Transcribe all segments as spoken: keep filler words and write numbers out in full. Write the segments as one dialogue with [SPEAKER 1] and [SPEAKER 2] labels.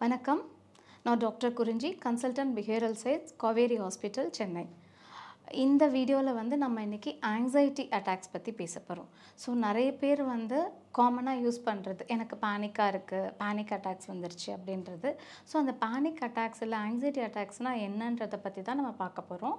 [SPEAKER 1] வணக்கம். நான் doctor Kurinji, consultant behavioural science, Kaveri hospital, Chennai. இந்த வீடியோவில் வந்து நம்ம இன்றைக்கி ஆங்ஸைட்டி அட்டாக்ஸ் பற்றி பேச போகிறோம். ஸோ நிறைய பேர் வந்து காமனாக யூஸ் பண்ணுறது, எனக்கு பேனிக்காக இருக்குது, பேனிக் அட்டாக்ஸ் வந்துருச்சு அப்படின்றது. ஸோ அந்த பேனிக் அட்டாக்ஸ் இல்லை ஆங்ஸைட்டி அட்டாக்ஸ்னால் என்னன்றதை பற்றி தான் நம்ம பார்க்க போகிறோம்.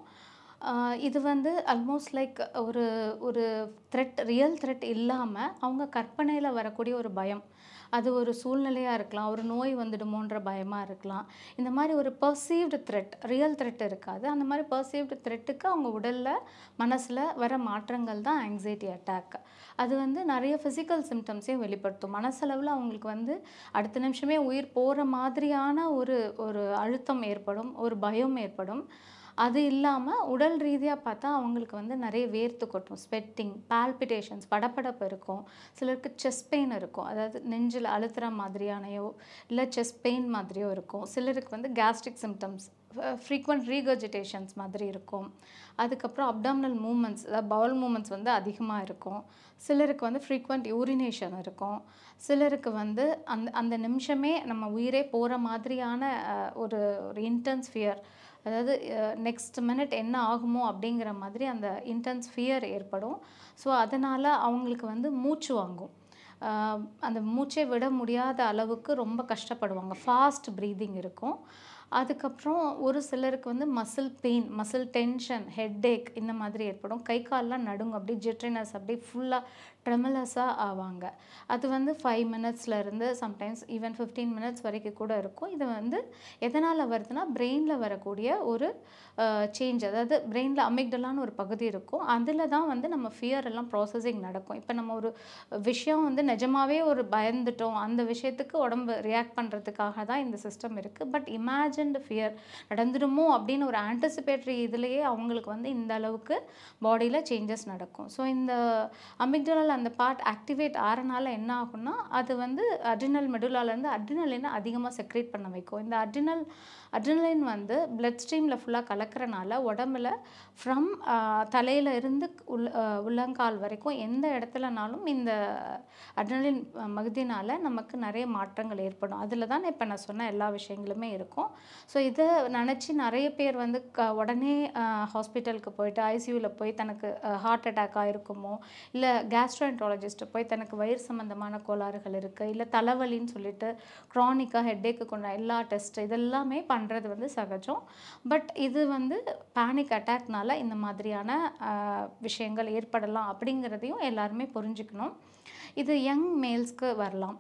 [SPEAKER 1] இது வந்து ஆல்மோஸ்ட் லைக் ஒரு ஒரு த்ரெட், ரியல் த்ரெட் இல்லாமல் அவங்க கற்பனையில் வரக்கூடிய ஒரு பயம். அது ஒரு சூழ்நிலையாக இருக்கலாம், ஒரு நோய் வந்துடுமோன்ற பயமாக இருக்கலாம். இந்த மாதிரி ஒரு பர்சீவ்டு த்ரெட், ரியல் த்ரெட் இருக்காது. அந்த மாதிரி பர்சீவ்டு த்ரெட்டுக்கு அவங்க உடலில், மனசில் வர மாற்றங்கள் தான் ஆங்ஸைட்டி அட்டாக். அது வந்து நிறைய ஃபிசிக்கல் சிம்டம்ஸையும் வெளிப்படுத்தும். மனசளவில் அவங்களுக்கு வந்து அடுத்த நிமிஷமே உயிர் போகிற மாதிரியான ஒரு ஒரு அழுத்தம் ஏற்படும், ஒரு பயம் ஏற்படும். அது இல்லாமல் உடல் ரீதியாக பார்த்தா அவங்களுக்கு வந்து நிறைய வேர்த்து கொட்டும், ஸ்வெட்டிங், பால்பிட்டேஷன்ஸ், படபடப்பு இருக்கும். சிலருக்கு செஸ்ட் பெயின் இருக்கும், அதாவது நெஞ்சில் அழுத்துற மாதிரியானையோ இல்லை செஸ்ட் பெயின் மாதிரியோ இருக்கும். சிலருக்கு வந்து கேஸ்ட்ரிக் சிம்டம்ஸ், ஃப்ரீக்வெண்ட் ரீகர்ஜிடேஷன்ஸ் மாதிரி இருக்கும். அதுக்கப்புறம் அப்டாமினல் மூமெண்ட்ஸ், அதாவது பவுல் மூமெண்ட்ஸ் வந்து அதிகமாக இருக்கும். சிலருக்கு வந்து ஃப்ரீக்வெண்ட் யூரினேஷன் இருக்கும். சிலருக்கு வந்து அந்த அந்த நிமிஷமே நம்ம உயிரே போகிற மாதிரியான ஒரு ஒரு இன்டென்ஸ் ஃபியர், அதாவது நெக்ஸ்ட் மினிட் என்ன ஆகுமோ அப்படிங்கிற மாதிரி அந்த இன்டென்ஸ் ஃபியர் ஏற்படும். ஸோ அதனால் அவங்களுக்கு வந்து மூச்சு வாங்கும். அந்த மூச்சை விட முடியாத அளவுக்கு ரொம்ப கஷ்டப்படுவாங்க. ஃபாஸ்ட் ப்ரீதிங் இருக்கும். அதுக்கப்புறம் ஒரு சிலருக்கு வந்து muscle pain, muscle tension, headache இந்த மாதிரி ஏற்படும். கை கால்லாம் நடுங்கும், அப்படியே ஜிட்ரினஸ், அப்படியே ஃபுல்லாக ட்ரெமலஸாக ஆவாங்க. அது வந்து ஃபைவ் மினிட்ஸ்லேருந்து சம்டைம்ஸ் ஈவன் ஃபிஃப்டீன் மினிட்ஸ் வரைக்கும் கூட இருக்கும். இது வந்து எதனால் வருதுன்னா பிரெயினில் வரக்கூடிய ஒரு சேஞ்ச், அதாவது பிரெயினில் அமிக்டலான்னு ஒரு பகுதி இருக்கும். அதில் தான் வந்து நம்ம ஃபியர் எல்லாம் ப்ராசஸிங் நடக்கும். இப்போ நம்ம ஒரு விஷயம் வந்து நிஜமாகவே ஒரு பயந்துட்டோம், அந்த விஷயத்துக்கு உடம்பு ரியாக்ட் பண்ணுறதுக்காக தான் இந்த சிஸ்டம் இருக்குது. பட் இமேஜின்டு ஃபியர் நடந்துடுமோ அப்படின்னு ஒரு ஆன்டிசிபேட்டரி இதுலேயே அவங்களுக்கு வந்து இந்த அளவுக்கு பாடியில் சேஞ்சஸ் நடக்கும். ஸோ இந்த அமிக்டலால் அந்த பார்ட் ஆக்டிவேட் ஆகிறனால என்ன ஆகும்னா அது வந்து அட்ரினல் மெடுலாலேருந்து அட்ரினலினை அதிகமாக செக்ரேட் பண்ண வைக்கும். இந்த அட்ரினல் அட்ரினலின் வந்து பிளட் ஸ்ட்ரீமில் ஃபுல்லாக கலக்கிறனால உடம்புல ஃப்ரம் தலையில் இருந்து உள் உள்ளங்கால் வரைக்கும் எந்த இடத்துலனாலும் இந்த அட்ரினலின் மகுதினால் நமக்கு நிறைய மாற்றங்கள் ஏற்படும். அதில் தான் இப்போ நான் சொன்ன எல்லா விஷயங்களுமே இருக்கும். ஸோ இதை நினச்சி நிறைய பேர் வந்து க உடனே ஹாஸ்பிட்டலுக்கு போயிட்டு ஐசியூவில் போய் தனக்கு ஹார்ட் அட்டாக் ஆகிருக்குமோ, இல்லை கேஸ்ட்ரோஎன்ட்ராலஜிஸ்ட்டு போய் தனக்கு வயிறு சம்மந்தமான கோளாறுகள் இருக்குது, இல்லை தலைவலின்னு சொல்லிட்டு க்ரானிக்காக ஹெட்டேக்கு கொண்ட எல்லா டெஸ்ட் இதெல்லாமே பண்ணுறது வந்து சகஜம். பட் இது வந்து பேனிக் அட்டாக்னால இந்த மாதிரியான விஷயங்கள் ஏற்படலாம் அப்படிங்கிறதையும் எல்லாருமே புரிஞ்சுக்கணும். இது யங் மேல்ஸ்க்கு வரலாம்.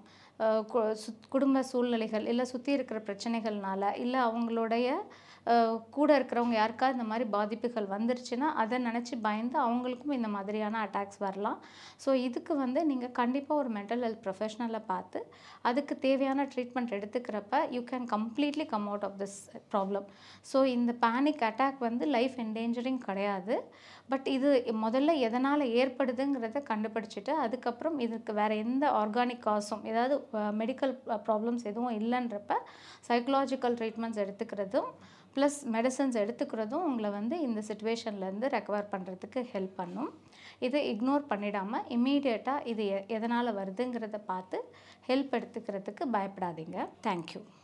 [SPEAKER 1] குடும்ப சூழ்நிலைகள் இல்லை சுற்றி இருக்கிற பிரச்சனைகள்னால, இல்லை அவங்களுடைய கூட இருக்கிறவங்க யாருக்காவது இந்த மாதிரி பாதிப்புகள் வந்துருச்சுன்னா அதை நினச்சி பயந்து அவங்களுக்கும் இந்த மாதிரியான அட்டாக்ஸ் வரலாம். ஸோ இதுக்கு வந்து நீங்கள் கண்டிப்பாக ஒரு மென்டல் ஹெல்த் ப்ரொஃபஷனலை பார்த்து அதுக்கு தேவையான ட்ரீட்மெண்ட் எடுத்துக்கிறப்ப you can completely come out of this problem. So இந்த பேனிக் அட்டாக் வந்து லைஃப் என்டேஞ்சரிங் கிடையாது. பட் இது முதல்ல எதனால் ஏற்படுதுங்கிறத கண்டுபிடிச்சிட்டு அதுக்கப்புறம் இதுக்கு வேறு எந்த ஆர்கானிக் காசும், ஏதாவது மெடிக்கல் ப்ராப்ளம்ஸ் எதுவும் இல்லைன்றப்ப சைக்கலாஜிக்கல் ட்ரீட்மெண்ட்ஸ் எடுத்துக்கிறதும் ப்ளஸ் மெடிசன்ஸ் எடுத்துக்கிறதும் உங்களை வந்து இந்த சிச்சுவேஷன்லேருந்து ரெக்கவர் பண்ணுறதுக்கு ஹெல்ப் பண்ணும். இதை இக்னோர் பண்ணிடாமல் இம்மீடியட்டாக இது எ எதனால் வருதுங்கிறத பார்த்து ஹெல்ப் எடுத்துக்கிறதுக்கு பயப்படாதீங்க. தேங்க்யூ.